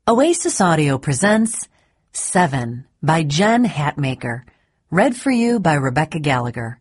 Oasis Audio presents Seven by Jen Hatmaker, read for you by Rebecca Gallagher.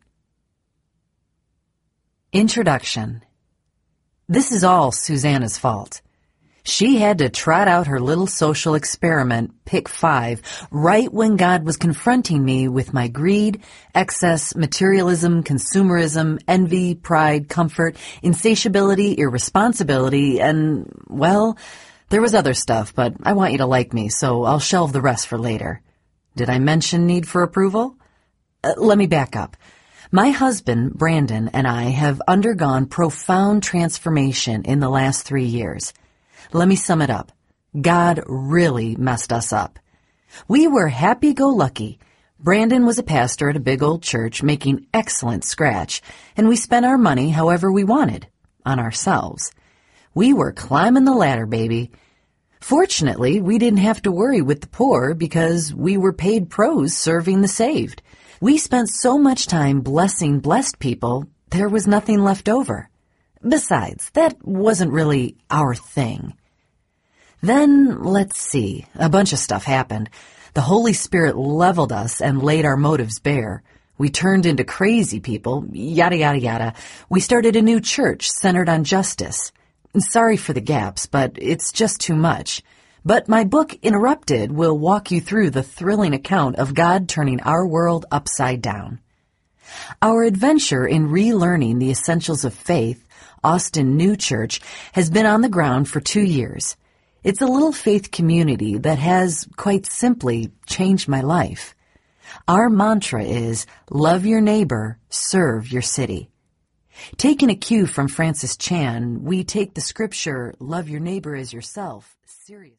Introduction. This is all Susanna's fault. She had to trot out her little social experiment, Pick 5, right when God was confronting me with my greed, excess, materialism, consumerism, envy, pride, comfort, insatiability, irresponsibility, and, well, there was other stuff, but I want you to like me, so I'll shelve the rest for later. Did I mention need for approval? Let me back up. My husband, Brandon, and I have undergone profound transformation in the last 3 years. Let me sum it up. God really messed us up. We were happy-go-lucky. Brandon was a pastor at a big old church making excellent scratch, and we spent our money however we wanted, on ourselves. We were climbing the ladder, baby. Fortunately, we didn't have to worry with the poor because we were paid pros serving the saved. We spent so much time blessing blessed people, there was nothing left over. Besides, that wasn't really our thing. Then, let's see, a bunch of stuff happened. The Holy Spirit leveled us and laid our motives bare. We turned into crazy people, yada, yada, yada. We started a new church centered on justice. Sorry for the gaps, but it's just too much. But my book, Interrupted, will walk you through the thrilling account of God turning our world upside down. Our adventure in relearning the essentials of faith, Austin New Church, has been on the ground for 2 years. It's a little faith community that has, quite simply, changed my life. Our mantra is, love your neighbor, serve your city. Taking a cue from Francis Chan, we take the scripture, love your neighbor as yourself, seriously.